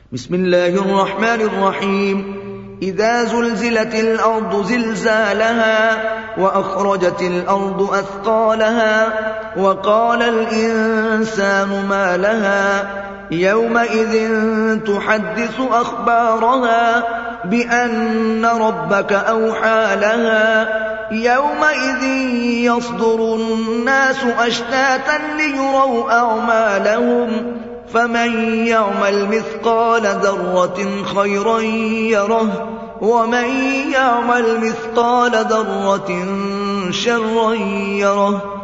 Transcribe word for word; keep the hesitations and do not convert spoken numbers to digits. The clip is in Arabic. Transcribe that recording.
بسم الله الرحمن الرحيم إذا زلزلت الأرض زلزالها وأخرجت الأرض أثقالها وقال الإنسان ما لها يومئذ تحدث أخبارها بأن ربك أوحى لها يومئذ يصدر الناس أشتاتا ليروا أعمالهم فمن يعمل مثقال ذرة خيرا يره ومن يعمل مثقال ذرة شرا يره